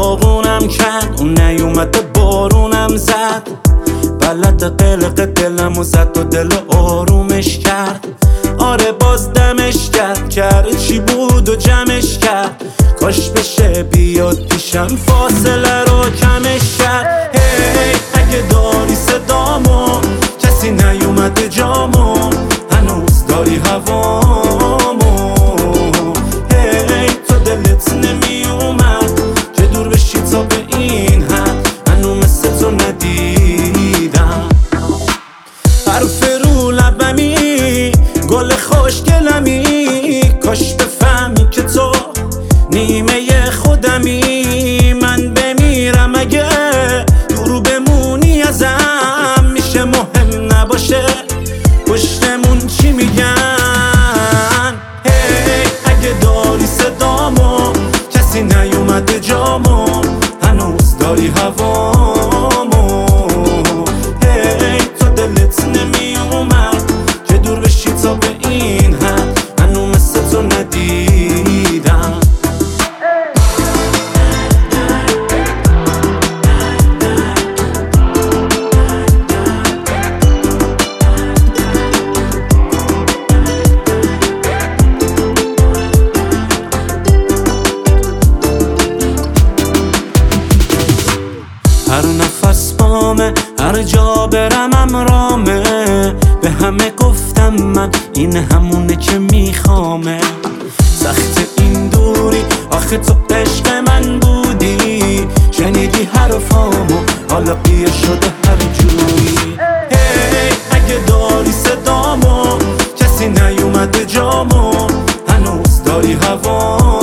داغونم کرد، اون نیومده بارونم زد. بلد قلق دلمو زد و دل آرومش کرد. آره باز دمش کرد چی بود و جمعش کرد. کاش بشه بیاد پیشم فاصله رو کمش کرد. هی اگه داری صدامو، کسی نیومده جامو، هنوز داری هوامو. هی تو دلت نمیومد که دور بشی تا به این حد، هنو مثل تو ندیدم. حرف رو لبمی، گل خوشگلمی، کاش بفهمی که تو نیمه خودمی. من بمیرم اگه دورو بمونی ازم، میشه مهم نباشه پشتمون چی میگن. هی اگه داری صدامو، کسی نیومده جامو، هنوز داری هوامو. هی تو دلت نمیومد که دور بشی تا به این حد، هنو مثل تو ندیدم. هر نفس بامه، هر جا برم امرامه. به همه گفتم من این همونه که میخوامه. سخت این دوری، آخه تو عشق من بودی. شنیدی حرفامو، حالا قیه شده هر جوری. هی اگه داری صدامو، کسی نیومده جامو، هنوز داری هوامو.